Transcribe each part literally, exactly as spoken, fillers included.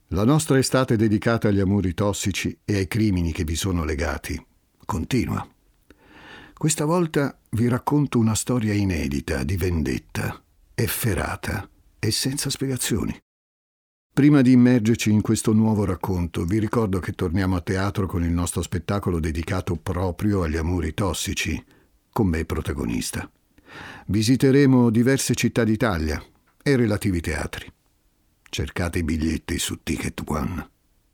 La nostra estate dedicata agli amori tossici e ai crimini che vi sono legati continua. Questa volta vi racconto una storia inedita di vendetta, efferata e senza spiegazioni. Prima di immergerci in questo nuovo racconto, vi ricordo che torniamo a teatro con il nostro spettacolo dedicato proprio agli amori tossici, con me protagonista. Visiteremo diverse città d'Italia e relativi teatri. Cercate i biglietti su Ticket One.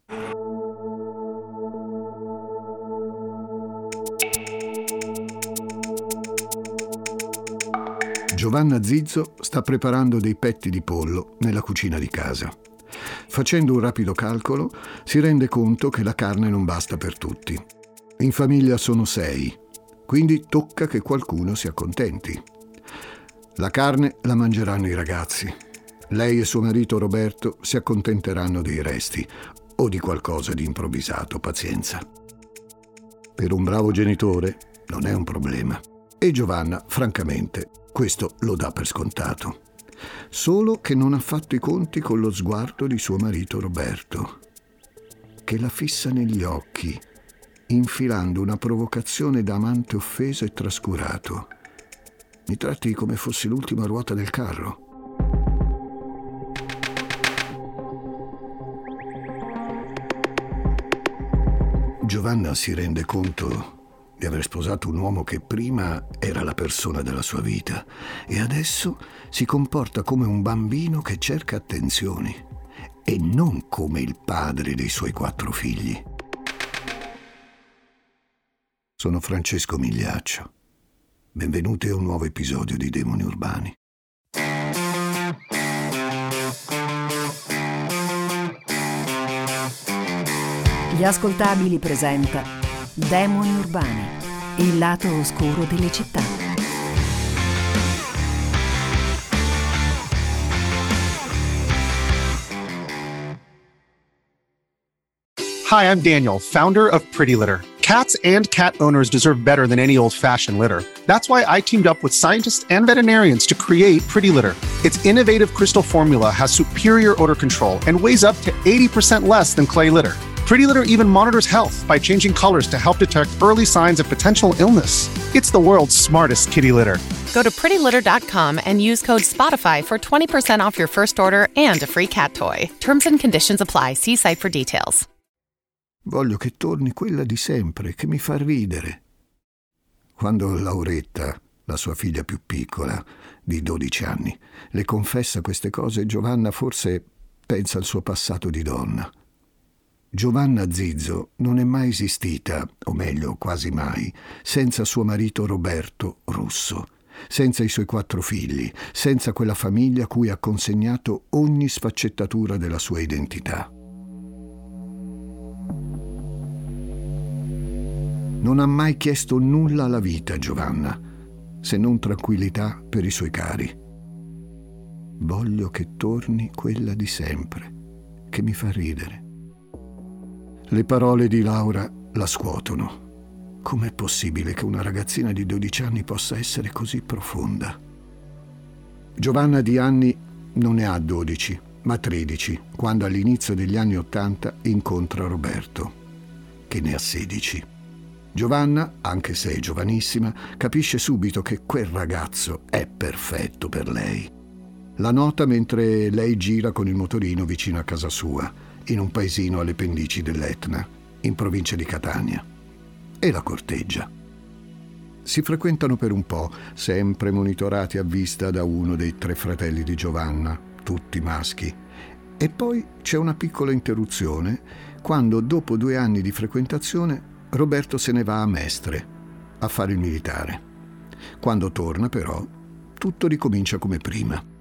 Giovanna Zizzo sta preparando dei petti di pollo nella cucina di casa. Facendo un rapido calcolo, si rende conto che la carne non basta per tutti. In famiglia sono sei, quindi tocca che qualcuno si accontenti. La carne la mangeranno i ragazzi. Lei e suo marito Roberto si accontenteranno dei resti o di qualcosa di improvvisato, pazienza. Per un bravo genitore non è un problema. E Giovanna, francamente, questo lo dà per scontato. Solo che non ha fatto i conti con lo sguardo di suo marito Roberto, che la fissa negli occhi, infilando una provocazione da amante offeso e trascurato. Mi tratti come fossi l'ultima ruota del carro. Giovanna si rende conto di aver sposato un uomo che prima era la persona della sua vita e adesso si comporta come un bambino che cerca attenzioni e non come il padre dei suoi quattro figli. Sono Francesco Migliaccio. Benvenuti a un nuovo episodio di Demoni Urbani. Gli Ascoltabili presenta Demoni Urbani, il lato oscuro delle città. Hi, I'm Daniel, founder of Pretty Litter. Cats and cat owners deserve better than any old-fashioned litter. That's why I teamed up with scientists and veterinarians to create Pretty Litter. Its innovative crystal formula has superior odor control and weighs up to eighty percent less than clay litter. Pretty Litter even monitors health by changing colors to help detect early signs of potential illness. It's the world's smartest kitty litter. Go to pretty litter dot com and use code SPOTIFY for twenty percent off your first order and a free cat toy. Terms and conditions apply. See site for details. Voglio che torni quella di sempre, che mi fa ridere. Quando Lauretta, la sua figlia più piccola, di dodici anni, le confessa queste cose, Giovanna forse pensa al suo passato di donna. Giovanna Zizzo non è mai esistita, o meglio, quasi mai, senza suo marito Roberto Russo, senza i suoi quattro figli, senza quella famiglia a cui ha consegnato ogni sfaccettatura della sua identità. Non ha mai chiesto nulla alla vita, Giovanna, se non tranquillità per i suoi cari. Voglio che torni quella di sempre, che mi fa ridere. Le parole di Laura la scuotono. Com'è possibile che una ragazzina di dodici anni possa essere così profonda? Giovanna di anni non ne ha dodici, ma tredici, quando all'inizio degli anni ottanta incontra Roberto, che ne ha sedici. Giovanna, anche se è giovanissima, capisce subito che quel ragazzo è perfetto per lei. La nota mentre lei gira con il motorino vicino a casa sua, in un paesino alle pendici dell'Etna, in provincia di Catania, e la corteggia. Si frequentano per un po', sempre monitorati a vista da uno dei tre fratelli di Giovanna, tutti maschi. E poi c'è una piccola interruzione, quando dopo due anni di frequentazione Roberto se ne va a Mestre, a fare il militare. Quando torna, però, tutto ricomincia come prima.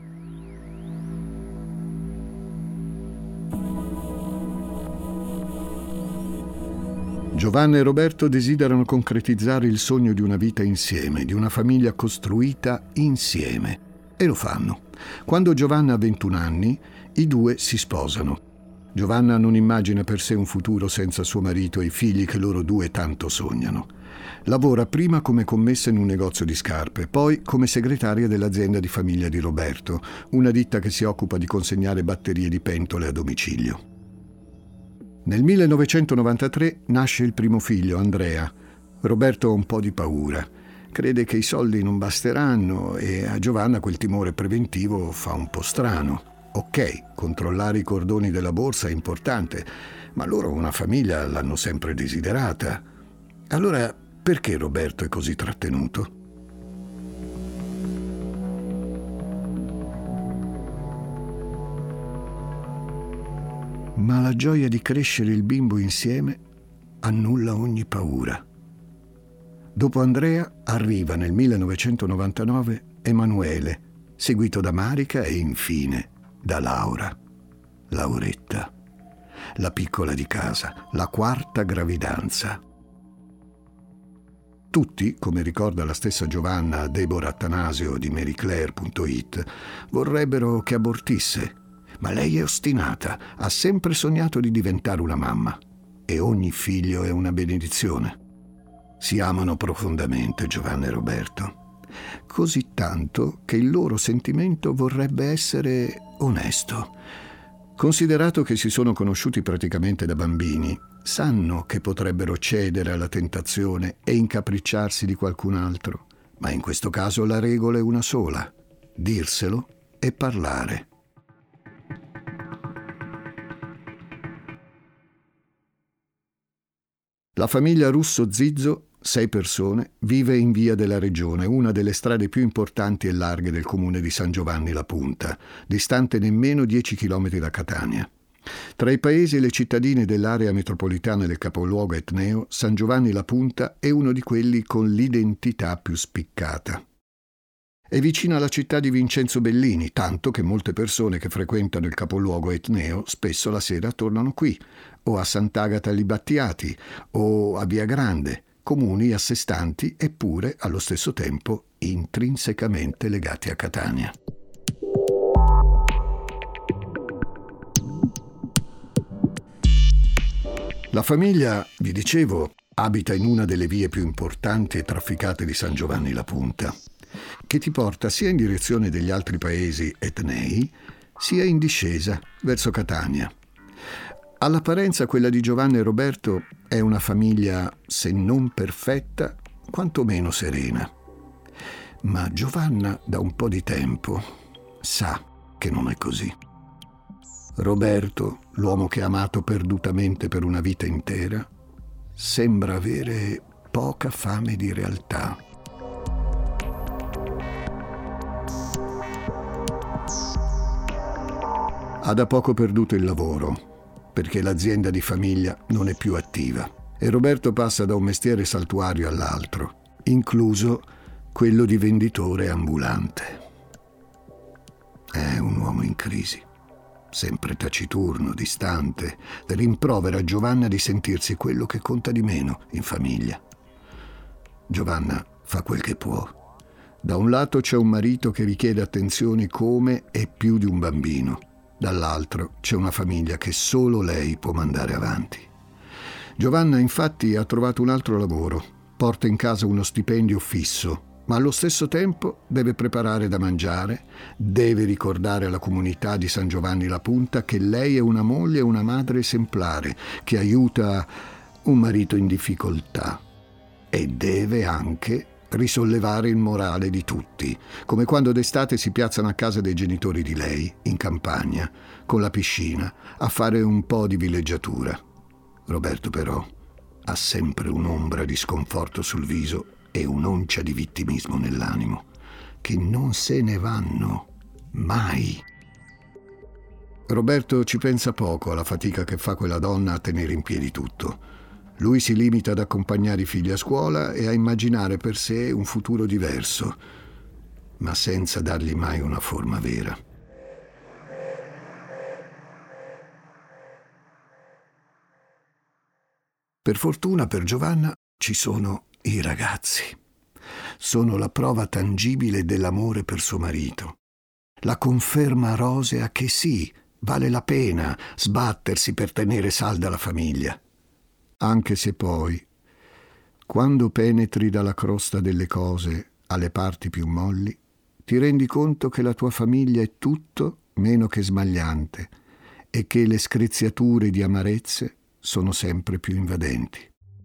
Giovanna e Roberto desiderano concretizzare il sogno di una vita insieme, di una famiglia costruita insieme. E lo fanno. Quando Giovanna ha ventuno anni, i due si sposano. Giovanna non immagina per sé un futuro senza suo marito e i figli che loro due tanto sognano. Lavora prima come commessa in un negozio di scarpe, poi come segretaria dell'azienda di famiglia di Roberto, una ditta che si occupa di consegnare batterie di pentole a domicilio. Nel millenovecentonovantatré nasce il primo figlio, Andrea. Roberto ha un po' di paura. Crede che i soldi non basteranno e a Giovanna quel timore preventivo fa un po' strano. Ok, controllare i cordoni della borsa è importante, ma loro una famiglia l'hanno sempre desiderata. Allora, perché Roberto è così trattenuto? Ma la gioia di crescere il bimbo insieme annulla ogni paura. Dopo Andrea arriva nel millenovecentonovantanove Emanuele, seguito da Marica e infine da Laura, Lauretta, la piccola di casa, la quarta gravidanza. Tutti, come ricorda la stessa Giovanna Deborah Attanasio di Marie Claire punto it, vorrebbero che abortisse, ma lei è ostinata, ha sempre sognato di diventare una mamma e ogni figlio è una benedizione. Si amano profondamente Giovanna e Roberto, così tanto che il loro sentimento vorrebbe essere onesto. Considerato che si sono conosciuti praticamente da bambini, sanno che potrebbero cedere alla tentazione e incapricciarsi di qualcun altro, ma in questo caso la regola è una sola: dirselo e parlare. La famiglia Russo-Zizzo, sei persone, vive in via della Regione, una delle strade più importanti e larghe del comune di San Giovanni La Punta, distante nemmeno dieci chilometri da Catania. Tra i paesi e le cittadine dell'area metropolitana del capoluogo etneo, San Giovanni La Punta è uno di quelli con l'identità più spiccata. È vicina alla città di Vincenzo Bellini, tanto che molte persone che frequentano il capoluogo etneo spesso la sera tornano qui, o a Sant'Agata agli Battiati, o a Via Grande, comuni a sé stanti eppure allo stesso tempo intrinsecamente legati a Catania. La famiglia, vi dicevo, abita in una delle vie più importanti e trafficate di San Giovanni La Punta, che ti porta sia in direzione degli altri paesi etnei, sia in discesa verso Catania. All'apparenza quella di Giovanna e Roberto è una famiglia, se non perfetta, quantomeno serena. Ma Giovanna da un po' di tempo sa che non è così. Roberto, l'uomo che ha amato perdutamente per una vita intera, sembra avere poca fame di realtà. Ha da poco perduto il lavoro, perché l'azienda di famiglia non è più attiva e Roberto passa da un mestiere saltuario all'altro, incluso quello di venditore ambulante. È un uomo in crisi, sempre taciturno, distante, rimprovera a Giovanna di sentirsi quello che conta di meno in famiglia. Giovanna fa quel che può. Da un lato c'è un marito che richiede attenzioni come e più di un bambino. Dall'altro c'è una famiglia che solo lei può mandare avanti. Giovanna infatti ha trovato un altro lavoro, porta in casa uno stipendio fisso, ma allo stesso tempo deve preparare da mangiare, deve ricordare alla comunità di San Giovanni La Punta che lei è una moglie e una madre esemplare, che aiuta un marito in difficoltà, e deve anche risollevare il morale di tutti, come quando d'estate si piazzano a casa dei genitori di lei, in campagna, con la piscina, a fare un po' di villeggiatura. Roberto però ha sempre un'ombra di sconforto sul viso e un'oncia di vittimismo nell'animo, che non se ne vanno mai. Roberto ci pensa poco alla fatica che fa quella donna a tenere in piedi tutto. Lui si limita ad accompagnare i figli a scuola e a immaginare per sé un futuro diverso, ma senza dargli mai una forma vera. Per fortuna per Giovanna ci sono i ragazzi. Sono la prova tangibile dell'amore per suo marito. La conferma rosea che sì, vale la pena sbattersi per tenere salda la famiglia. Anche se poi, Quando penetri dalla crosta delle cose alle parti più molli, ti rendi conto che la tua famiglia è tutto meno che smagliante e che le screziature di amarezze sono sempre più invadenti.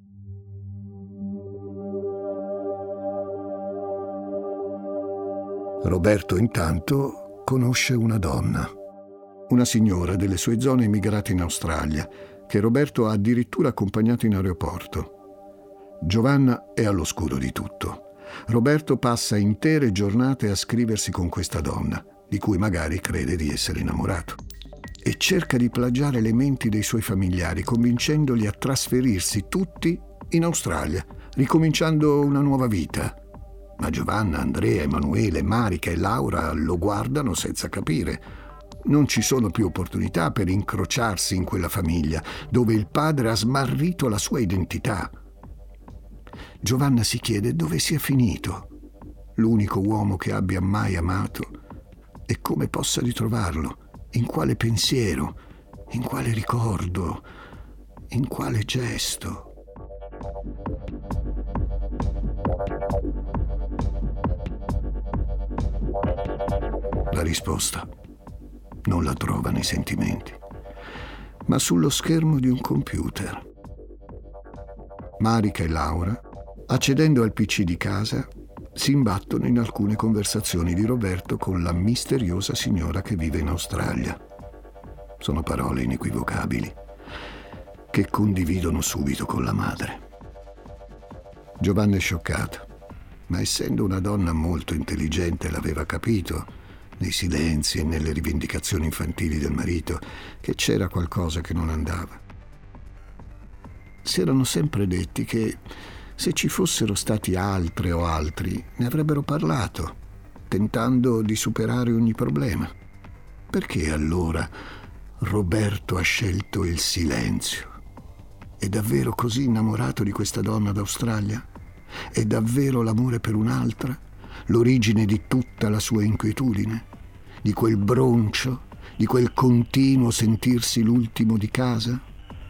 Roberto intanto conosce una donna, una signora delle sue zone emigrate in Australia, che Roberto ha addirittura accompagnato in aeroporto. Giovanna è all'oscuro di tutto. Roberto passa intere giornate a scriversi con questa donna, di cui magari crede di essere innamorato, e cerca di plagiare le menti dei suoi familiari, convincendoli a trasferirsi tutti in Australia, ricominciando una nuova vita. Ma Giovanna, Andrea, Emanuele, Marica e Laura lo guardano senza capire. Non ci sono più opportunità per incrociarsi in quella famiglia, dove il padre ha smarrito la sua identità. Giovanna si chiede dove sia finito l'unico uomo che abbia mai amato e come possa ritrovarlo, in quale pensiero, in quale ricordo, in quale gesto. La risposta non la trova nei sentimenti, ma sullo schermo di un computer. Marica e Laura, accedendo al P C di casa, si imbattono in alcune conversazioni di Roberto con la misteriosa signora che vive in Australia. Sono parole inequivocabili che condividono subito con la madre. Giovanna è scioccata, ma essendo una donna molto intelligente l'aveva capito, nei silenzi e nelle rivendicazioni infantili del marito, che c'era qualcosa che non andava. Si erano sempre detti che se ci fossero stati altre o altri ne avrebbero parlato, tentando di superare ogni problema. Perché allora Roberto ha scelto il silenzio? È davvero così innamorato di questa donna d'Australia? È davvero l'amore per un'altra l'origine di tutta la sua inquietudine? Di quel broncio? Di quel continuo sentirsi l'ultimo di casa?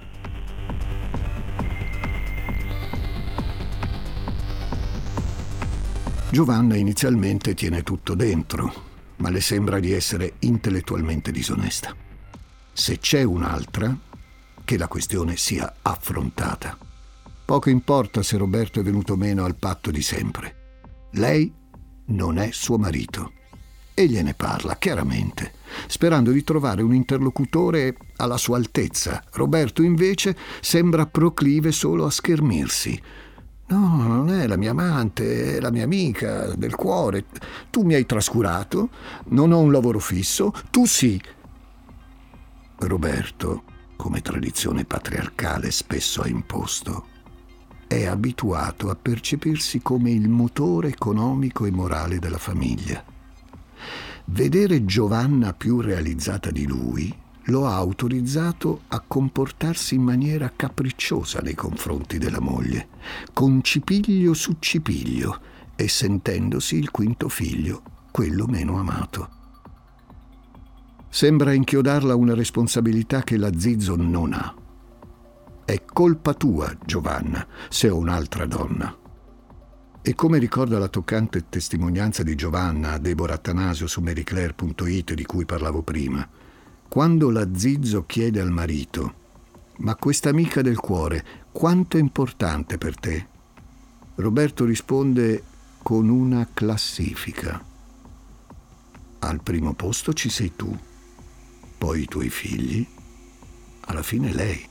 Giovanna inizialmente tiene tutto dentro, ma le sembra di essere intellettualmente disonesta. Se c'è un'altra, che la questione sia affrontata. Poco importa se Roberto è venuto meno al patto di sempre. Lei non è suo marito. E gliene parla chiaramente, sperando di trovare un interlocutore alla sua altezza. Roberto invece sembra proclive solo a schermirsi. No, non è la mia amante, è la mia amica del cuore. Tu mi hai trascurato, non ho un lavoro fisso, tu sì. Roberto, come tradizione patriarcale spesso ha imposto, è abituato a percepirsi come il motore economico e morale della famiglia. Vedere Giovanna più realizzata di lui lo ha autorizzato a comportarsi in maniera capricciosa nei confronti della moglie, con cipiglio su cipiglio e sentendosi il quinto figlio, quello meno amato. Sembra inchiodarla a una responsabilità che la Zizzo non ha. È colpa tua, Giovanna, se ho un'altra donna. E come ricorda la toccante testimonianza di Giovanna a Deborah Attanasio su marie claire punto it di cui parlavo prima, quando la Zizzo chiede al marito: «Ma questa amica del cuore, quanto è importante per te?» Roberto risponde con una classifica. Al primo posto ci sei tu, poi i tuoi figli, alla fine lei.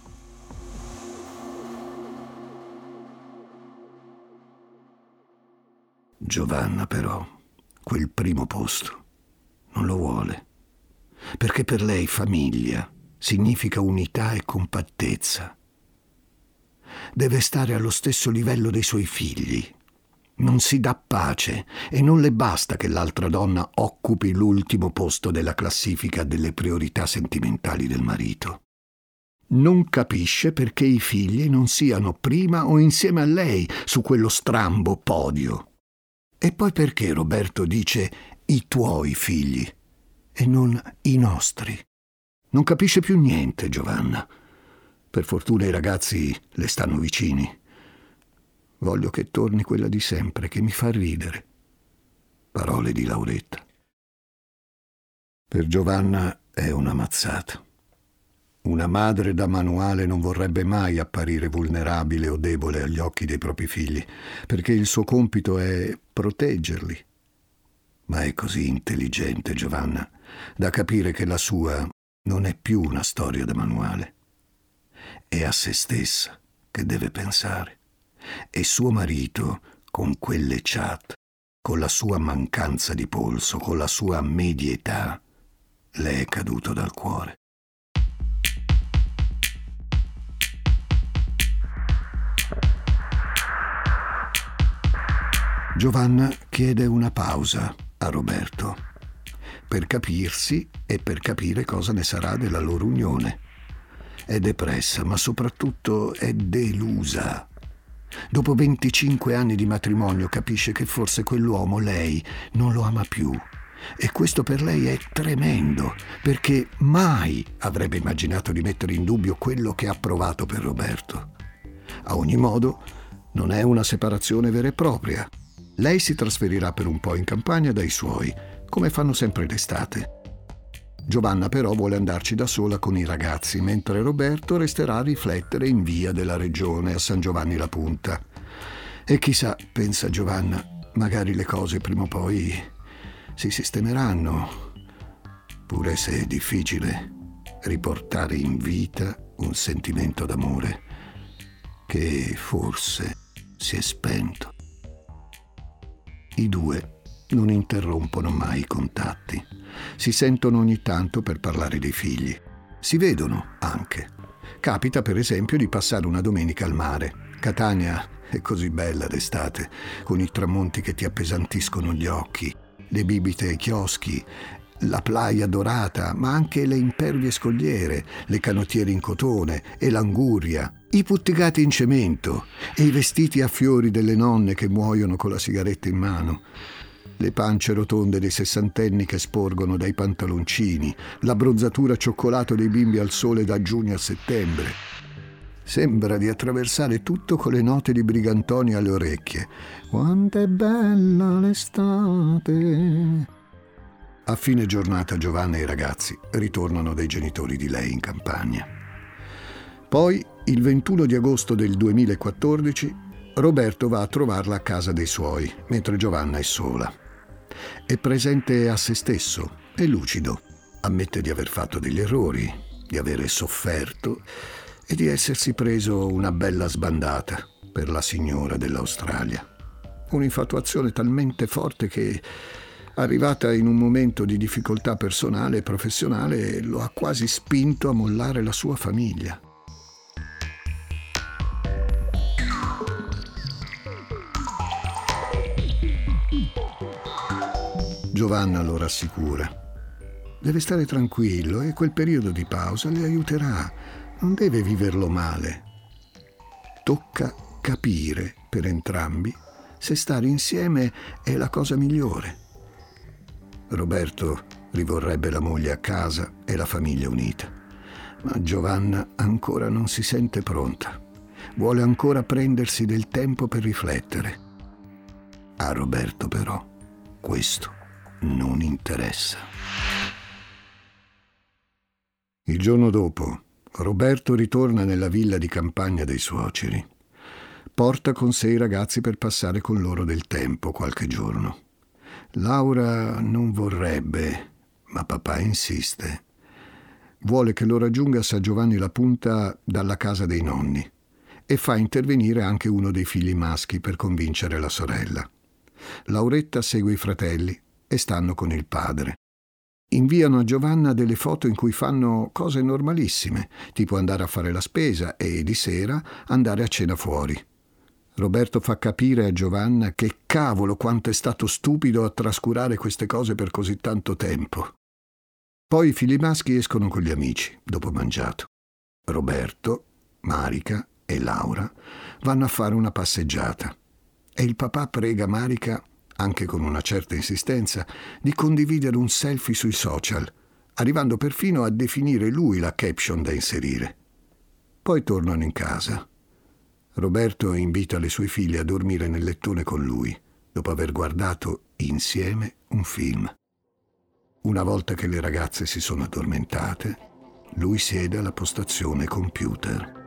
Giovanna però quel primo posto non lo vuole, perché per lei famiglia significa unità e compattezza. Deve stare allo stesso livello dei suoi figli. Non si dà pace e non le basta che l'altra donna occupi l'ultimo posto della classifica delle priorità sentimentali del marito. Non capisce perché i figli non siano prima o insieme a lei su quello strambo podio. E poi perché Roberto dice i tuoi figli e non i nostri? Non capisce più niente, Giovanna. Per fortuna i ragazzi le stanno vicini. Voglio che torni quella di sempre, che mi fa ridere. Parole di Lauretta. Per Giovanna è una mazzata. Una madre da manuale non vorrebbe mai apparire vulnerabile o debole agli occhi dei propri figli, perché il suo compito è proteggerli. Ma è così intelligente Giovanna, da capire che la sua non è più una storia da manuale. È a se stessa che deve pensare. E suo marito, con quelle chat, con la sua mancanza di polso, con la sua medietà, le è caduto dal cuore. Giovanna chiede una pausa a Roberto per capirsi e per capire cosa ne sarà della loro unione. È depressa, ma soprattutto è delusa. Dopo venticinque anni di matrimonio capisce che forse quell'uomo lei non lo ama più. E questo per lei è tremendo, perché mai avrebbe immaginato di mettere in dubbio quello che ha provato per Roberto. A ogni modo, non è una separazione vera e propria. Lei si trasferirà per un po' in campagna dai suoi, come fanno sempre d'estate. Giovanna però vuole andarci da sola con i ragazzi, mentre Roberto resterà a riflettere in via della Regione a San Giovanni la Punta. E chissà, pensa Giovanna, magari le cose prima o poi si sistemeranno, pure se è difficile riportare in vita un sentimento d'amore che forse si è spento. I due non interrompono mai i contatti. Si sentono ogni tanto per parlare dei figli. Si vedono anche. Capita, per esempio, di passare una domenica al mare. Catania è così bella d'estate, con i tramonti che ti appesantiscono gli occhi, le bibite ai chioschi, la playa dorata, ma anche le impervie scogliere, le canottiere in cotone e l'anguria, i puttigati in cemento e i vestiti a fiori delle nonne che muoiono con la sigaretta in mano, le pance rotonde dei sessantenni che sporgono dai pantaloncini, l'abbronzatura cioccolato dei bimbi al sole da giugno a settembre. Sembra di attraversare tutto con le note di Brigantoni alle orecchie. Quanto è bella l'estate! A fine giornata Giovanna e i ragazzi ritornano dai genitori di lei in campagna. Poi, il ventuno di agosto del duemilaquattordici, Roberto va a trovarla a casa dei suoi, mentre Giovanna è sola. È presente a se stesso, è lucido, ammette di aver fatto degli errori, di avere sofferto e di essersi preso una bella sbandata per la signora dell'Australia. Un'infatuazione talmente forte che, arrivata in un momento di difficoltà personale e professionale, lo ha quasi spinto a mollare la sua famiglia. Giovanna lo rassicura. Deve stare tranquillo e quel periodo di pausa le aiuterà. Non deve viverlo male. Tocca capire per entrambi se stare insieme è la cosa migliore. Roberto rivorrebbe la moglie a casa e la famiglia unita, ma Giovanna ancora non si sente pronta. Vuole ancora prendersi del tempo per riflettere. A Roberto però questo non interessa. Il giorno dopo, Roberto ritorna nella villa di campagna dei suoceri. Porta con sé i ragazzi per passare con loro del tempo qualche giorno. Laura non vorrebbe, ma papà insiste. Vuole che lo raggiunga a San Giovanni la Punta dalla casa dei nonni e fa intervenire anche uno dei figli maschi per convincere la sorella. Lauretta segue i fratelli e stanno con il padre. Inviano a Giovanna delle foto in cui fanno cose normalissime, tipo andare a fare la spesa e di sera andare a cena fuori. Roberto fa capire a Giovanna che cavolo quanto è stato stupido a trascurare queste cose per così tanto tempo. Poi i figli maschi escono con gli amici, dopo mangiato. Roberto, Marica e Laura vanno a fare una passeggiata e il papà prega Marica, anche con una certa insistenza, di condividere un selfie sui social, arrivando perfino a definire lui la caption da inserire. Poi tornano in casa. Roberto invita le sue figlie a dormire nel lettone con lui, dopo aver guardato insieme un film. Una volta che le ragazze si sono addormentate, lui siede alla postazione computer.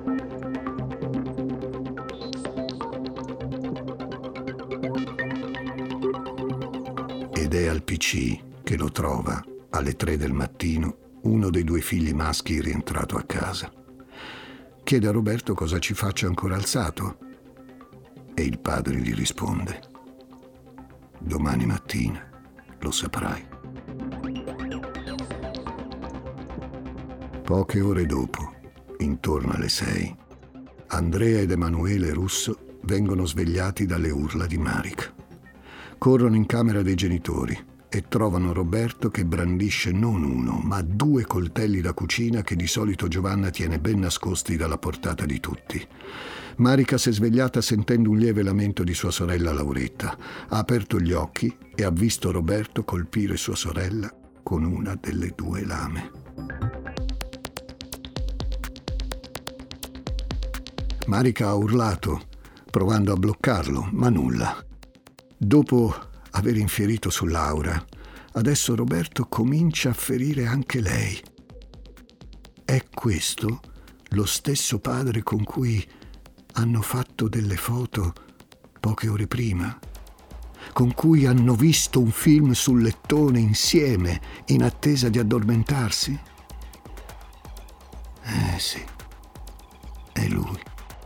Ed è al P C che lo trova, alle tre del mattino, uno dei due figli maschi rientrato a casa. Chiede a Roberto cosa ci faccia ancora alzato e il padre gli risponde: domani mattina lo saprai. Poche ore dopo, intorno alle sei, Andrea ed Emanuele Russo vengono svegliati dalle urla di Marika. Corrono in camera dei genitori e trovano Roberto che brandisce non uno, ma due coltelli da cucina che di solito Giovanna tiene ben nascosti dalla portata di tutti. Marika si è svegliata sentendo un lieve lamento di sua sorella Lauretta. Ha aperto gli occhi e ha visto Roberto colpire sua sorella con una delle due lame. Marika ha urlato, provando a bloccarlo, ma nulla. Dopo aver infierito su Laura, adesso Roberto comincia a ferire anche lei. È questo lo stesso padre con cui hanno fatto delle foto poche ore prima? Con cui hanno visto un film sul lettone insieme, in attesa di addormentarsi? Eh sì, è lui.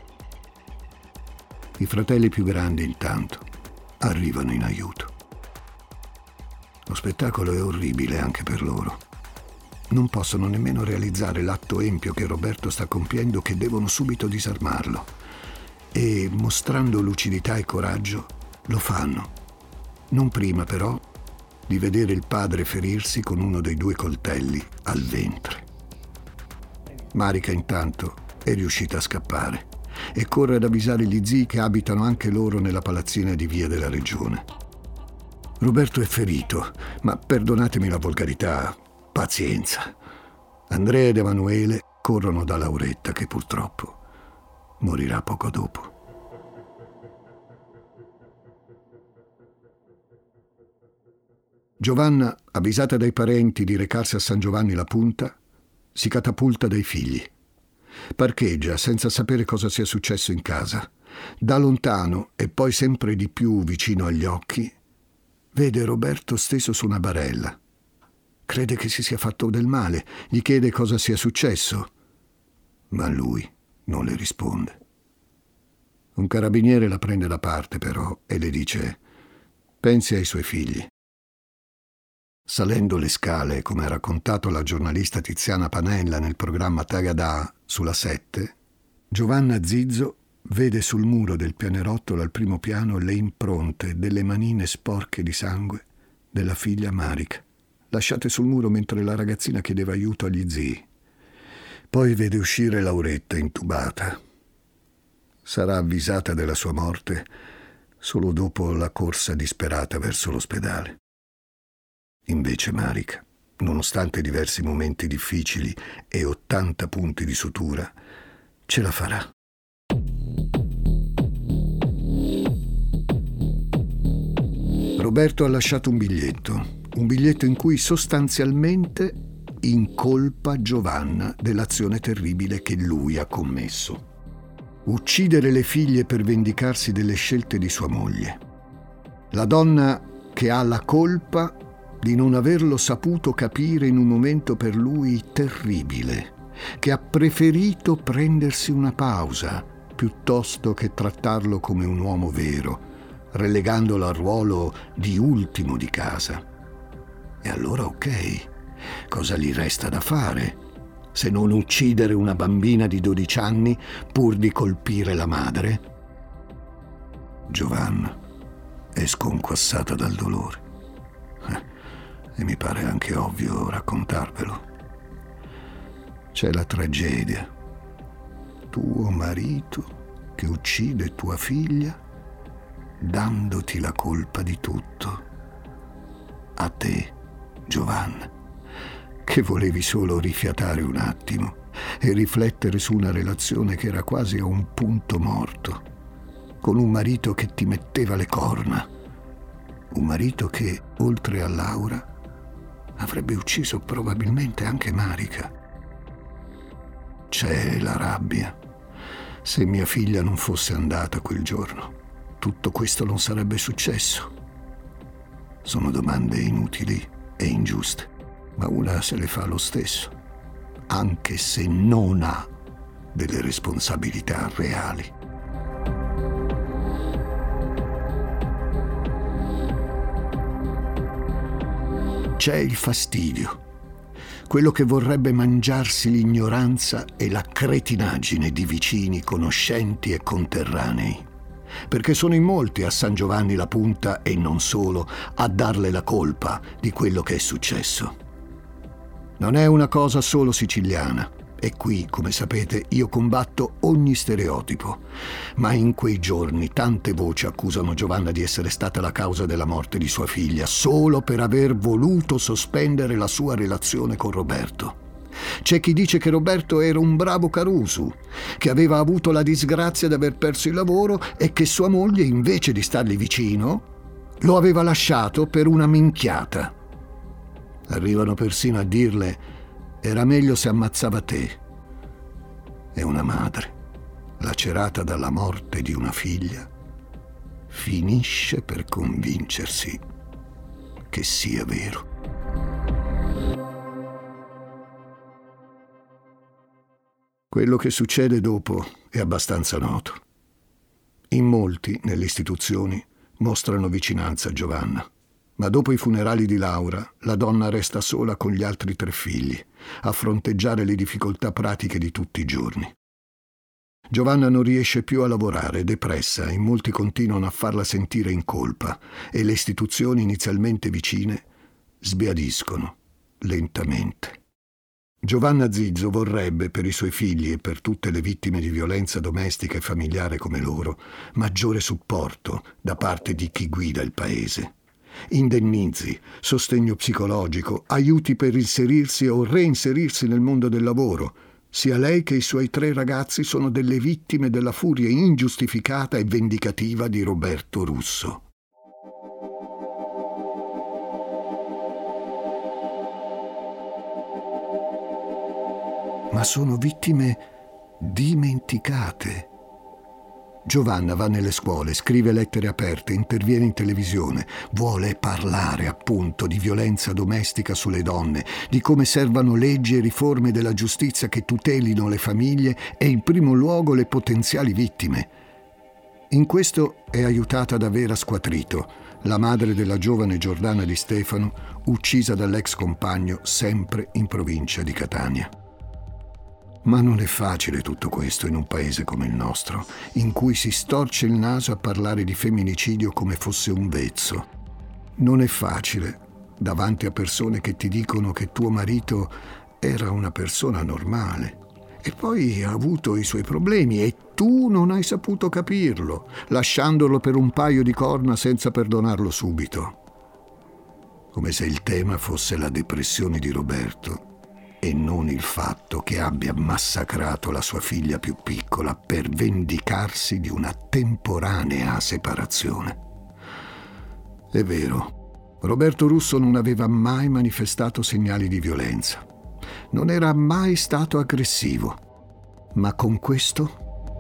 I fratelli più grandi, intanto, arrivano in aiuto. Lo spettacolo è orribile anche per loro. Non possono nemmeno realizzare l'atto empio che Roberto sta compiendo, che devono subito disarmarlo. E, mostrando lucidità e coraggio, lo fanno. Non prima, però, di vedere il padre ferirsi con uno dei due coltelli al ventre. Marika, intanto, è riuscita a scappare e corre ad avvisare gli zii che abitano anche loro nella palazzina di Via della Regione. Roberto è ferito, ma perdonatemi la volgarità, pazienza. Andrea ed Emanuele corrono da Lauretta, che purtroppo morirà poco dopo. Giovanna, avvisata dai parenti di recarsi a San Giovanni la Punta, si catapulta dai figli. Parcheggia senza sapere cosa sia successo in casa. Da lontano e poi sempre di più vicino agli occhi, vede Roberto steso su una barella. Crede che si sia fatto del male, gli chiede cosa sia successo, ma lui non le risponde. Un carabiniere la prende da parte però e le dice: pensi ai suoi figli. Salendo le scale, come ha raccontato la giornalista Tiziana Panella nel programma Tagadà sulla sette, Giovanna Zizzo vede sul muro del pianerottolo al primo piano le impronte delle manine sporche di sangue della figlia Marika, lasciate sul muro mentre la ragazzina chiedeva aiuto agli zii. Poi vede uscire Lauretta intubata. Sarà avvisata della sua morte solo dopo la corsa disperata verso l'ospedale. Invece Marika, nonostante diversi momenti difficili e ottanta punti di sutura, ce la farà. Roberto ha lasciato un biglietto, un biglietto in cui sostanzialmente incolpa Giovanna dell'azione terribile che lui ha commesso. Uccidere le figlie per vendicarsi delle scelte di sua moglie. La donna che ha la colpa di non averlo saputo capire in un momento per lui terribile, che ha preferito prendersi una pausa piuttosto che trattarlo come un uomo vero, relegandolo al ruolo di ultimo di casa. E allora ok, cosa gli resta da fare se non uccidere una bambina di dodici anni pur di colpire la madre? Giovanna è sconquassata dal dolore. Eh, e mi pare anche ovvio raccontarvelo. C'è la tragedia. Tuo marito che uccide tua figlia dandoti la colpa di tutto. A te, Giovanna, che volevi solo rifiatare un attimo, e riflettere su una relazione che era quasi a un punto morto, con un marito che ti metteva le corna, un marito che, oltre a Laura, avrebbe ucciso probabilmente anche Marica. C'è la rabbia. Se mia figlia non fosse andata quel giorno, tutto questo non sarebbe successo. Sono domande inutili e ingiuste, ma una se le fa lo stesso, anche se non ha delle responsabilità reali. C'è il fastidio, quello che vorrebbe mangiarsi l'ignoranza e la cretinaggine di vicini, conoscenti e conterranei, perché sono in molti a San Giovanni la Punta, e non solo, a darle la colpa di quello che è successo. Non è una cosa solo siciliana. E qui, come sapete, io combatto ogni stereotipo. Ma in quei giorni tante voci accusano Giovanna di essere stata la causa della morte di sua figlia, solo per aver voluto sospendere la sua relazione con Roberto. C'è chi dice che Roberto era un bravo Caruso, che aveva avuto la disgrazia di aver perso il lavoro e che sua moglie, invece di stargli vicino, lo aveva lasciato per una minchiata. Arrivano persino a dirle: era meglio se ammazzava te. E una madre, lacerata dalla morte di una figlia, finisce per convincersi che sia vero. Quello che succede dopo è abbastanza noto. In molti, nelle istituzioni, mostrano vicinanza a Giovanna. Ma dopo i funerali di Laura, la donna resta sola con gli altri tre figli, a fronteggiare le difficoltà pratiche di tutti i giorni. Giovanna non riesce più a lavorare, depressa, in molti continuano a farla sentire in colpa e le istituzioni inizialmente vicine sbiadiscono lentamente. Giovanna Zizzo vorrebbe, per i suoi figli e per tutte le vittime di violenza domestica e familiare come loro, maggiore supporto da parte di chi guida il paese. Indennizi, sostegno psicologico, aiuti per inserirsi o reinserirsi nel mondo del lavoro. Sia lei che i suoi tre ragazzi sono delle vittime della furia ingiustificata e vendicativa di Roberto Russo. Ma sono vittime dimenticate. Giovanna va nelle scuole, scrive lettere aperte, interviene in televisione, vuole parlare appunto di violenza domestica sulle donne, di come servano leggi e riforme della giustizia che tutelino le famiglie e in primo luogo le potenziali vittime. In questo è aiutata da Vera Squatrito, la madre della giovane Giordana Di Stefano, uccisa dall'ex compagno sempre in provincia di Catania. Ma non è facile tutto questo in un paese come il nostro, in cui si storce il naso a parlare di femminicidio come fosse un vezzo. Non è facile davanti a persone che ti dicono che tuo marito era una persona normale e poi ha avuto i suoi problemi e tu non hai saputo capirlo, lasciandolo per un paio di corna senza perdonarlo subito. Come se il tema fosse la depressione di Roberto e non il fatto che abbia massacrato la sua figlia più piccola per vendicarsi di una temporanea separazione. È vero, Roberto Russo non aveva mai manifestato segnali di violenza. Non era mai stato aggressivo. Ma con questo?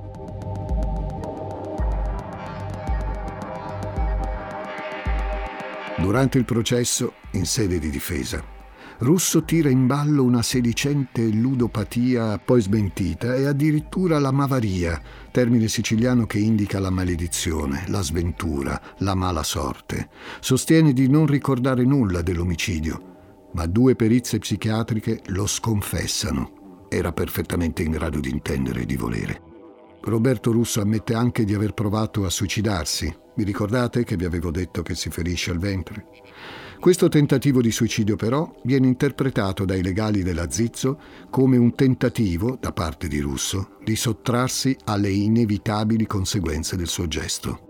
Durante il processo, in sede di difesa, Russo tira in ballo una sedicente ludopatia poi smentita e addirittura la mavaria, termine siciliano che indica la maledizione, la sventura, la mala sorte. Sostiene di non ricordare nulla dell'omicidio, ma due perizie psichiatriche lo sconfessano. Era perfettamente in grado di intendere e di volere. Roberto Russo ammette anche di aver provato a suicidarsi. Vi ricordate che vi avevo detto che si ferisce al ventre? Questo tentativo di suicidio però viene interpretato dai legali della Zizzo come un tentativo, da parte di Russo, di sottrarsi alle inevitabili conseguenze del suo gesto.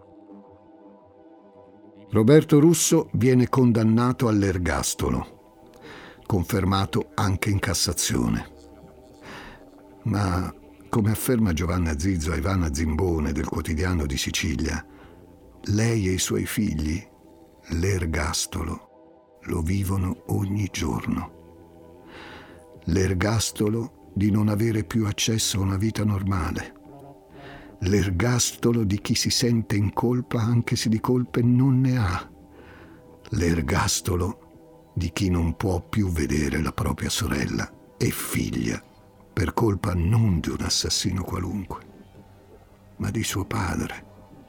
Roberto Russo viene condannato all'ergastolo, confermato anche in Cassazione. Ma, come afferma Giovanna Zizzo a Ivana Zimbone del Quotidiano di Sicilia, lei e i suoi figli l'ergastolo lo vivono ogni giorno. L'ergastolo di non avere più accesso a una vita normale. L'ergastolo di chi si sente in colpa anche se di colpe non ne ha. L'ergastolo di chi non può più vedere la propria sorella e figlia per colpa non di un assassino qualunque, ma di suo padre.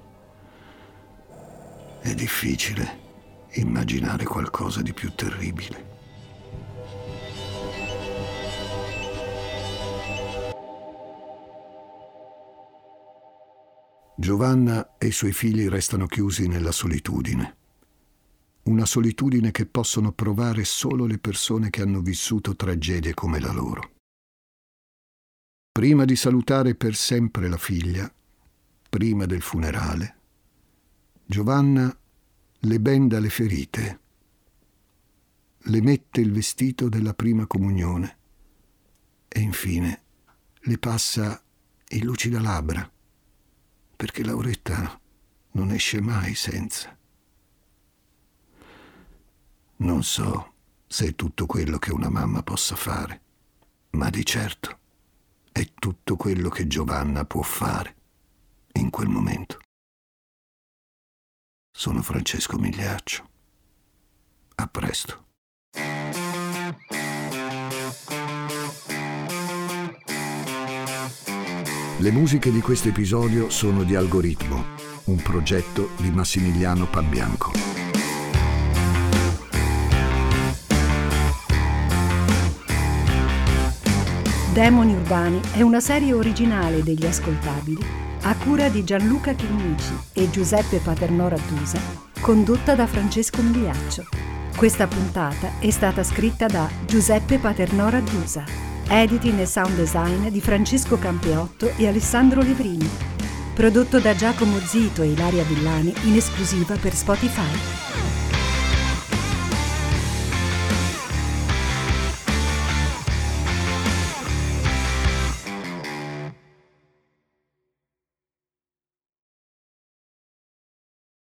È difficile immaginare qualcosa di più terribile. Giovanna e i suoi figli restano chiusi nella solitudine. Una solitudine che possono provare solo le persone che hanno vissuto tragedie come la loro. Prima di salutare per sempre la figlia, prima del funerale, Giovanna le benda le ferite, le mette il vestito della prima comunione e infine le passa il lucidalabbra, perché Lauretta non esce mai senza. Non so se è tutto quello che una mamma possa fare, ma di certo è tutto quello che Giovanna può fare in quel momento. Sono Francesco Migliaccio. A presto. Le musiche di questo episodio sono di Algoritmo, un progetto di Massimiliano Pabianco. Demoni Urbani è una serie originale degli Ascoltabili a cura di Gianluca Chinnici e Giuseppe Paternò Rattusa, condotta da Francesco Migliaccio. Questa puntata è stata scritta da Giuseppe Paternò Rattusa, editing e sound design di Francesco Campeotto e Alessandro Levrini, prodotto da Giacomo Zito e Ilaria Villani in esclusiva per Spotify.